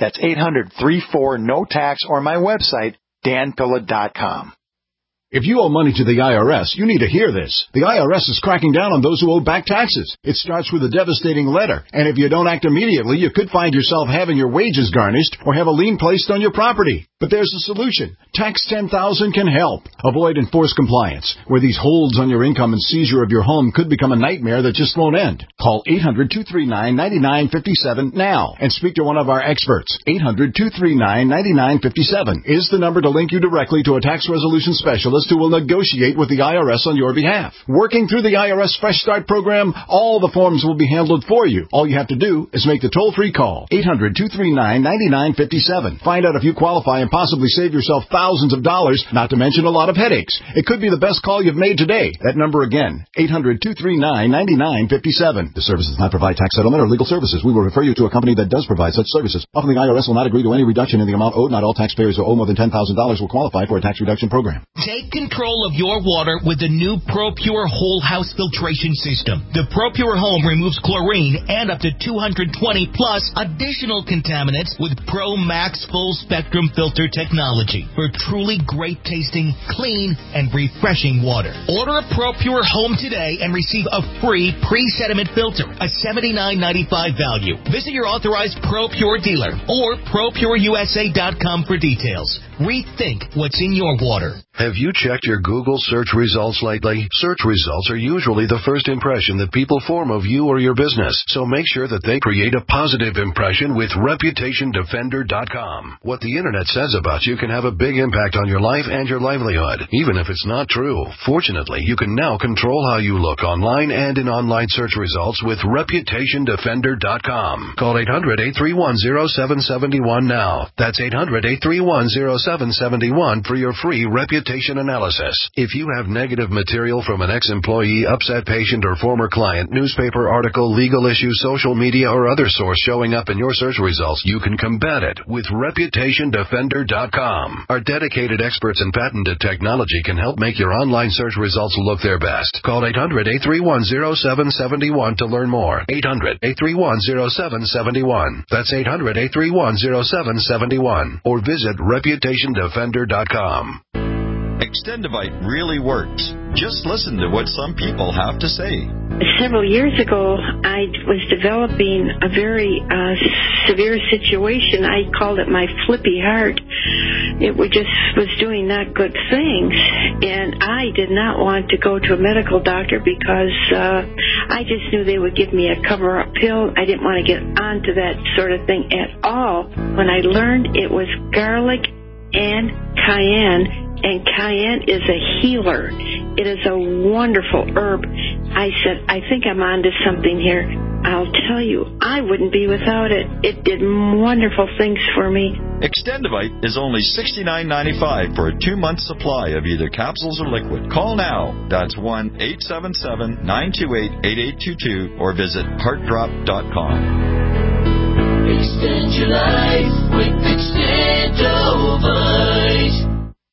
S23: That's eight hundred, three four, N O tax or my website, dan pilla dot com.
S4: If you owe money to the I R S, you need to hear this. The I R S is cracking down on those who owe back taxes. It starts with a devastating letter, and if you don't act immediately, you could find yourself having your wages garnished or have a lien placed on your property. But there's a solution. Tax ten thousand can help. Avoid enforced compliance, where these holds on your income and seizure of your home could become a nightmare that just won't end. Call eight hundred, two three nine, nine nine five seven now and speak to one of our experts. eight hundred, two three nine, nine nine five seven is the number to link you directly to a tax resolution specialist who will negotiate with the I R S on your behalf. Working through the I R S Fresh Start program, all the forms will be handled for you. All you have to do is make the toll-free call, eight hundred, two three nine, nine nine five seven. Find out if you qualify and possibly save yourself thousands of dollars, not to mention a lot of headaches. It could be the best call you've made today. That number again, eight hundred, two three nine, nine nine five seven. The service does not provide tax settlement or legal services. We will refer you to a company that does provide such services. Often the I R S will not agree to any reduction in the amount owed. Not all taxpayers who owe more than ten thousand dollars will qualify for a tax reduction program.
S5: Take control of your water with the new ProPure Whole House Filtration System. The ProPure Home removes chlorine and up to two hundred twenty plus additional contaminants with Pro Max Full Spectrum Filter Technology for truly great tasting, clean, and refreshing water. Order a ProPure Home today and receive a free pre-sediment filter, a seventy-nine ninety-five value. Visit your authorized ProPure dealer or pro pure u s a dot com for details. Rethink what's in your water.
S6: Have you checked your Google search results lately? Search results are usually the first impression that people form of you or your business, so make sure that they create a positive impression with reputation defender dot com. What the internet says about you can have a big impact on your life and your livelihood, even if it's not true. Fortunately, you can now control how you look online and in online search results with reputation defender dot com. Call eight hundred, eight three one, zero seven seven one now. That's eight hundred, eight three one, zero seven seven one for your free reputation analysis. If you have negative material from an ex-employee, upset patient, or former client, newspaper article, legal issue, social media, or other source showing up in your search results, you can combat it with reputation defender dot com. Our dedicated experts in patented technology can help make your online search results look their best. Call eight hundred, eight three one, zero seven seven one to learn more. eight hundred, eight three one, zero seven seven one. That's eight hundred, eight three one, zero seven seven one. Or visit reputation defender dot com.
S24: Extendivite really works. Just listen to what some people have to say.
S25: Several years ago, I was developing a very uh, severe situation. I called it my flippy heart. It was just was doing not good things, and I did not want to go to a medical doctor because uh, I just knew they would give me a cover-up pill. I didn't want to get onto that sort of thing at all. When I learned it was garlic and cayenne, and cayenne is a healer. It is a wonderful herb. I said, I think I'm onto something here. I'll tell you, I wouldn't be without it. It did wonderful things for me.
S24: Extendivite is only sixty-nine ninety-five for a two-month supply of either capsules or liquid. Call now. That's one eight seven seven, nine two eight, eight eight two two or visit heart drop dot com.
S26: Extend your life with Extendivite.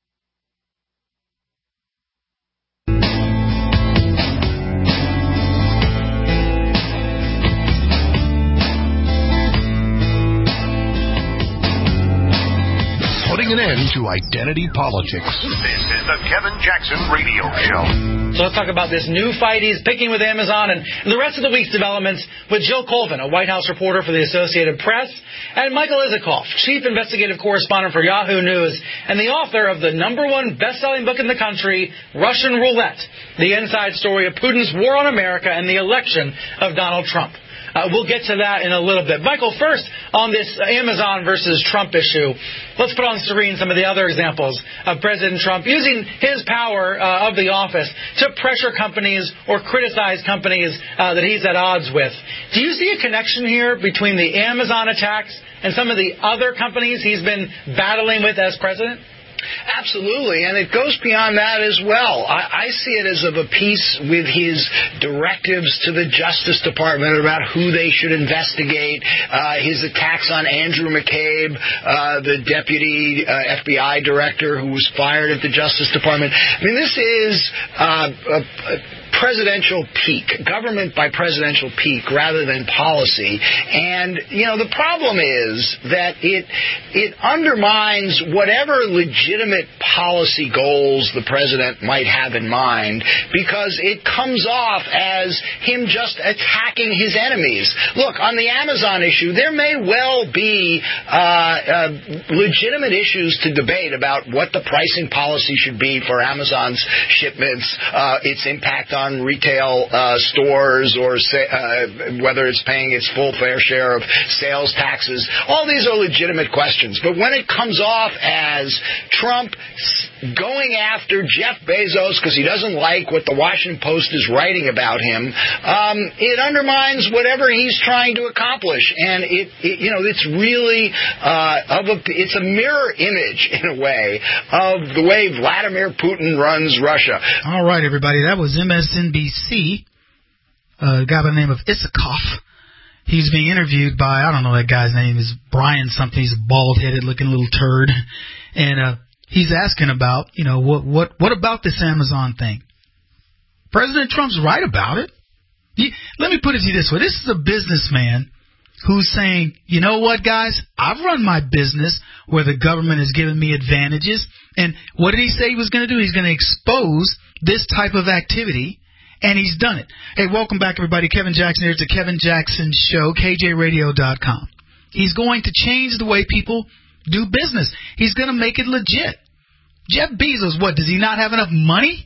S1: Putting an end to identity politics. This is the Kevin Jackson Radio Show.
S2: So let's talk about this new fight he's picking with Amazon and the rest of the week's developments with Jill Colvin, a White House reporter for the Associated Press, and Michael Isikoff, chief investigative correspondent for Yahoo News and the author of the number one best-selling book in the country, Russian Roulette, the inside story of Putin's war on America and the election of Donald Trump. Uh, we'll get to that in a little bit. Michael, first, on this Amazon versus Trump issue, let's put on screen some of the other examples of President Trump using his power uh, of the office to pressure companies or criticize companies uh, that he's at odds with. Do you see a connection here between the Amazon attacks and some of the other companies he's been battling with as president?
S27: Absolutely, and it goes beyond that as well. I, I see it as of a piece with his directives to the Justice Department about who they should investigate, uh, his attacks on Andrew McCabe, uh, the deputy uh, F B I director who was fired at the Justice Department. I mean, this is uh, a, a presidential peak, government by presidential peak rather than policy. And, you know, the problem is that it it undermines whatever legitimate policy goals the president might have in mind, because it comes off as him just attacking his enemies. Look, on the Amazon issue, there may well be uh, uh, legitimate issues to debate about what the pricing policy should be for Amazon's shipments, uh, its impact on retail uh, stores, or say, uh, whether it's paying its full fair share of sales taxes. All these are legitimate questions. But when it comes off as Trump going after Jeff Bezos because he doesn't like what the Washington Post is writing about him, um, it undermines whatever he's trying to accomplish. And it, it you know, it's really uh, of a, it's a mirror image in a way of the way Vladimir Putin runs Russia.
S2: All right, everybody, that was M S N B C. Uh, a guy by the name of Isikoff. He's being interviewed by, I don't know that guy's name, is Brian something. He's a bald-headed looking little turd. And uh, he's asking about, you know, what what what about this Amazon thing? President Trump's right about it. He, let me put it to you this way. This is a businessman who's saying, you know what, guys? I've run my business where the government has given me advantages. And what did he say he was going to do? He's going to expose this type of activity. And he's done it. Hey, welcome back, everybody. Kevin Jackson here. It's the Kevin Jackson Show, K J radio dot com. He's going to change the way people do business. He's going to make it legit. Jeff Bezos, what, does he not have enough money?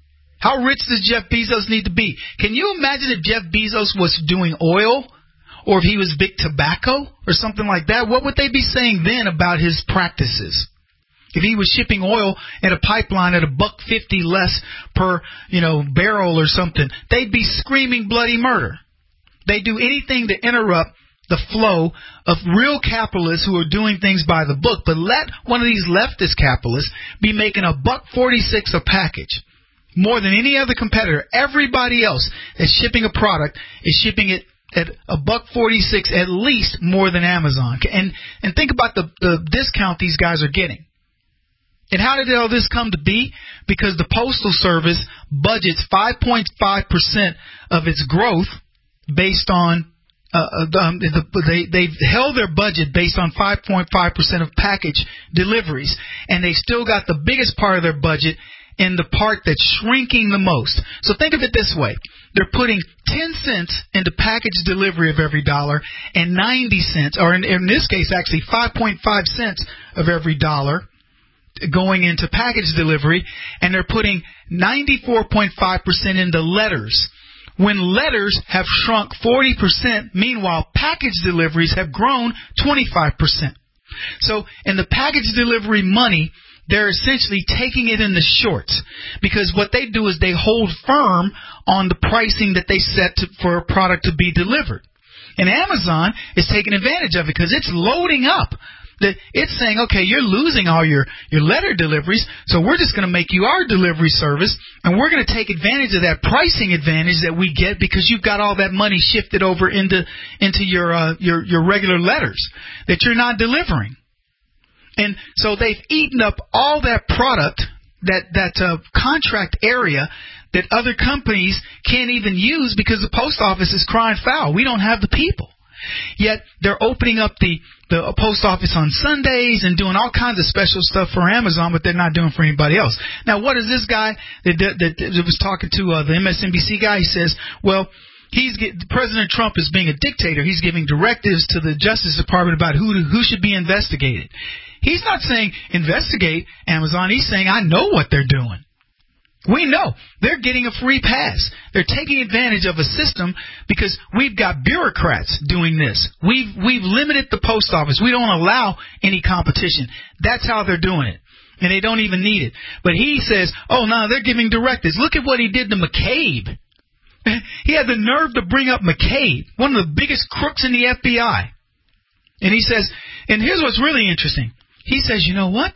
S2: How rich does Jeff Bezos need to be? Can you imagine if Jeff Bezos was doing oil, or if he was big tobacco or something like that? What would they be saying then about his practices? If he was shipping oil at a pipeline at a buck fifty less per, you know, barrel or something, they'd be screaming bloody murder. They do anything to interrupt the flow of real capitalists who are doing things by the book. But let one of these leftist capitalists be making a buck forty-six a package, more than any other competitor. Everybody else that's shipping a product is shipping it at a buck forty-six at least more than Amazon. And and think about the, the discount these guys are getting. And how did all this come to be? Because the Postal Service budgets five point five percent of its growth based on, uh, um, the, they, they've held their budget based on five point five percent of package deliveries. And they still got the biggest part of their budget in the part that's shrinking the most. So think of it this way. They're putting ten cents into package delivery of every dollar and ninety cents, or in, in this case actually five point five cents of every dollar going into package delivery, and they're putting ninety-four point five percent into letters. When letters have shrunk forty percent, meanwhile package deliveries have grown twenty-five percent. So in the package delivery money, they're essentially taking it in the shorts, because what they do is they hold firm on the pricing that they set to, for a product to be delivered. And Amazon is taking advantage of it because it's loading up. It's saying, okay, you're losing all your, your letter deliveries, so we're just going to make you our delivery service, and we're going to take advantage of that pricing advantage that we get because you've got all that money shifted over into into your uh, your your regular letters that you're not delivering. And so they've eaten up all that product, that that uh, contract area that other companies can't even use because the post office is crying foul. We don't have the people. Yet they're opening up the, the post office on Sundays and doing all kinds of special stuff for Amazon, but they're not doing for anybody else. Now, what is this guy that, that, that, that was talking to uh, the M S N B C guy? He says, well, he's get, President Trump is being a dictator. He's giving directives to the Justice Department about who who should be investigated. He's not saying investigate Amazon. He's saying I know what they're doing. We know they're getting a free pass. They're taking advantage of a system because we've got bureaucrats doing this. We've we've limited the post office. We don't allow any competition. That's how they're doing it. And they don't even need it. But he says, oh, no, they're giving directives. Look at what he did to McCabe. He had the nerve to bring up McCabe, one of the biggest crooks in the F B I. And he says, and here's what's really interesting. He says, you know what?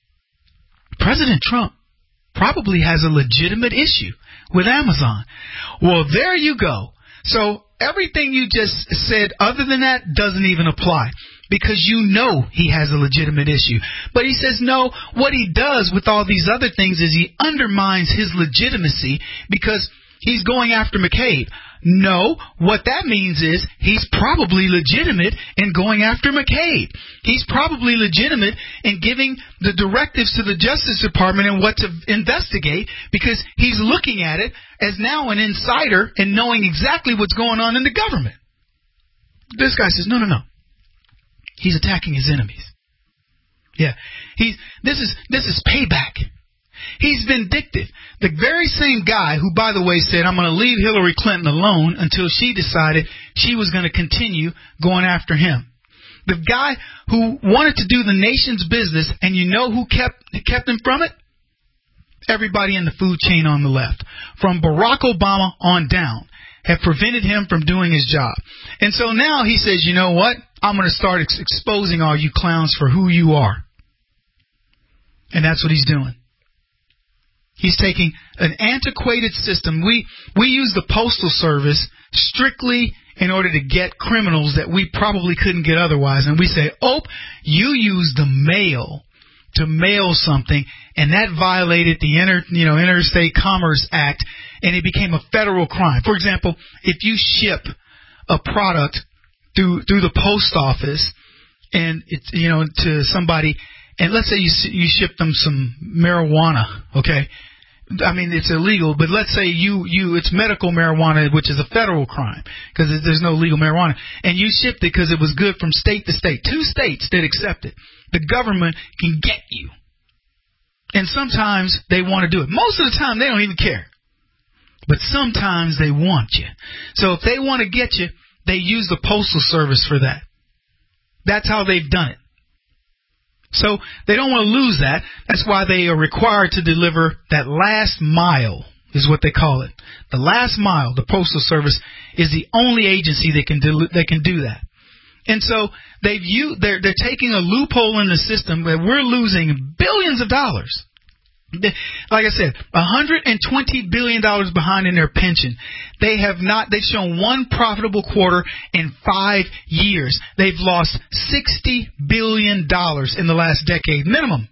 S2: President Trump probably has a legitimate issue with Amazon. Well, there you go. So everything you just said other than that doesn't even apply because you know he has a legitimate issue. But he says, no, what he does with all these other things is he undermines his legitimacy because he's going after McCabe. No, what that means is he's probably legitimate in going after McCabe. He's probably legitimate in giving the directives to the Justice Department and what to investigate, because he's looking at it as now an insider and knowing exactly what's going on in the government. This guy says, no, no, no. He's attacking his enemies. Yeah, he's this is this is payback. He's vindictive. The very same guy who, by the way, said, I'm going to leave Hillary Clinton alone until she decided she was going to continue going after him. The guy who wanted to do the nation's business, and you know who kept kept him from it? Everybody in the food chain on the left. From Barack Obama on down have prevented him from doing his job. And so now he says, you know what? I'm going to start ex- exposing all you clowns for who you are. And that's what he's doing. He's taking an antiquated system. We we use the Postal Service strictly in order to get criminals that we probably couldn't get otherwise. And we say, oh, you use the mail to mail something, and that violated the inter, you know, Interstate Commerce Act, and it became a federal crime. For example, if you ship a product through through the post office, and it's, you know, to somebody, and let's say you you ship them some marijuana, okay? I mean, it's illegal, but let's say you, you it's medical marijuana, which is a federal crime because there's no legal marijuana, and you shipped it because it was good from state to state. Two states did accept it. The government can get you, and sometimes they want to do it. Most of the time, they don't even care, but sometimes they want you. So if they want to get you, they use the Postal Service for that. That's how they've done it. So they don't want to lose that. That's why they are required to deliver that last mile, is what they call it. The last mile, the Postal Service is the only agency that can do, that can do that. And so they've used, they're, they're taking a loophole in the system where we're losing billions of dollars. Like I said, one hundred twenty billion dollars behind in their pension. They have not, they've shown one profitable quarter in five years. They've lost sixty billion dollars in the last decade, minimum.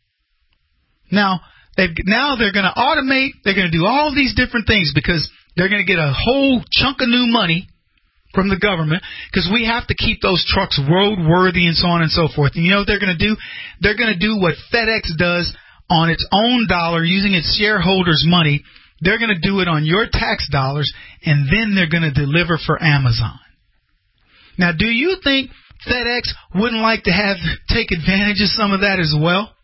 S2: Now, they've, now they're going to automate, they're going to do all these different things because they're going to get a whole chunk of new money from the government, because we have to keep those trucks roadworthy and so on and so forth. And you know what they're going to do? They're going to do what FedEx does on its own dollar, using its shareholders' money. They're going to do it on your tax dollars, and then they're going to deliver for Amazon. Now, do you think FedEx wouldn't like to have take advantage of some of that as well?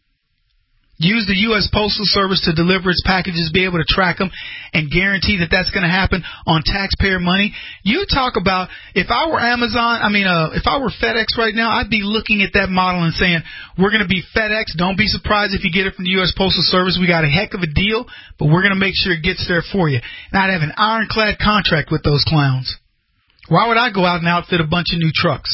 S2: Use the U S Postal Service to deliver its packages, be able to track them, and guarantee that that's going to happen on taxpayer money. You talk about, if I were Amazon, I mean, uh, if I were FedEx right now, I'd be looking at that model and saying, we're going to be FedEx. Don't be surprised if you get it from the U S Postal Service. We got a heck of a deal, but we're going to make sure it gets there for you. And I'd have an ironclad contract with those clowns. Why would I go out and outfit a bunch of new trucks?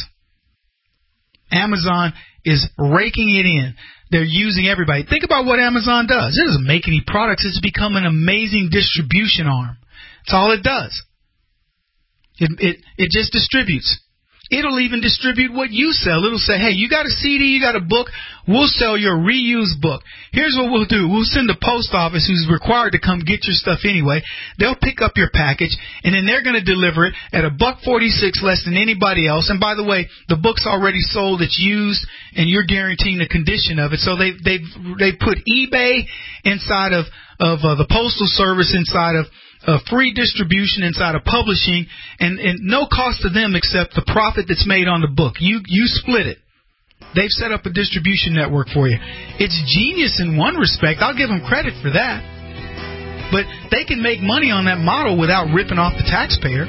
S2: Amazon is raking it in. They're using everybody. Think about what Amazon does. It doesn't make any products. It's become an amazing distribution arm. That's all it does. It, it, it just distributes. It'll even distribute what you sell. It'll say, hey, you got a C D, you got a book, we'll sell your reused book. Here's what we'll do. We'll send the post office, who's required to come get your stuff anyway. They'll pick up your package, and then they're going to deliver it at a buck forty-six less than anybody else. And by the way, the book's already sold, it's used, and you're guaranteeing the condition of it. So they they they put eBay inside of of uh, the Postal Service, inside of Uh, free distribution, inside of publishing, and, and no cost to them except the profit that's made on the book. You you split it. They've set up a distribution network for you. It's genius in one respect. I'll give them credit for that. But they can make money on that model without ripping off the taxpayer.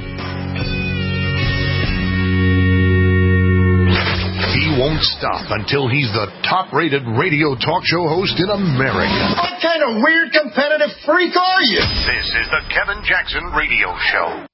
S1: He won't stop until he's the top-rated radio talk show host in America.
S7: What kind of weird competitive freak are you?
S1: This is the Kevin Jackson Radio Show.